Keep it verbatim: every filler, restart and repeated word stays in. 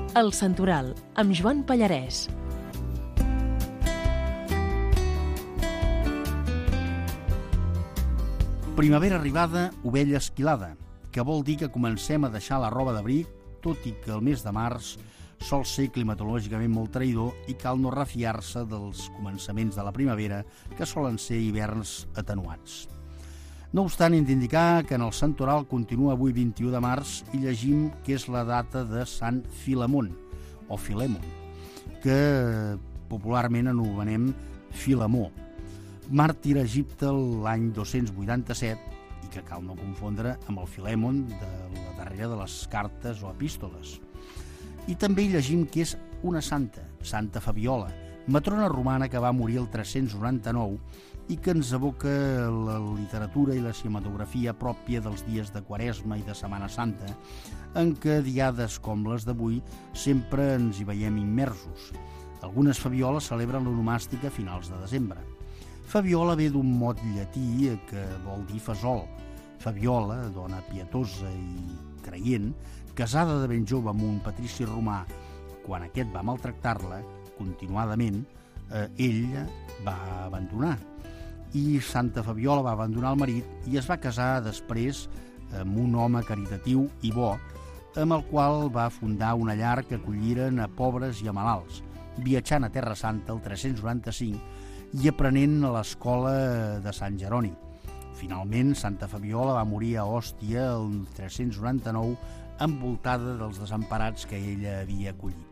El Santoral, amb Joan Pallarès. Primavera arribada, ovella esquilada, que vol dir que comencem a deixar la roba d'abric, tot i que el mes de març sol ser climatològicament molt traïdor i cal no refiar-se dels començaments de la primavera, que solen ser hiverns atenuats. No obstant, hem d'indicar que en el Santoral continua avui vint-i-u de març i llegim que és la data de Sant Filemon, o Filemon, que popularment anomenem Filemó, màrtir a Egipte l'any dos-cents vuitanta-set i que cal no confondre amb el Filemon de la darrera de les cartes o epístoles. I també hi llegim que és una santa, Santa Fabiola, matrona romana que va morir el tres-cents noranta-nou i que ens evoca la literatura i la cinematografia pròpia dels dies de Quaresma i de Setmana Santa, en què diades com les d'avui sempre ens hi veiem immersos. Algunes Fabioles celebren l'onomàstica a finals de desembre. Fabiola ve d'un mot llatí que vol dir fesol. Fabiola, dona pietosa i creient, casada de ben jove amb un patrici romà, quan aquest va maltractar-la, continuadament, eh, ella va abandonar. I Santa Fabiola va abandonar el marit i es va casar després amb un home caritatiu i bo, amb el qual va fundar una llar que acolliren a pobres i a malalts, viatjant a Terra Santa el tres-cents noranta-cinc i aprenent a l'escola de Sant Jeroni. Finalment, Santa Fabiola va morir a Òstia el tres-cents noranta-nou envoltada dels desemparats que ella havia acollit.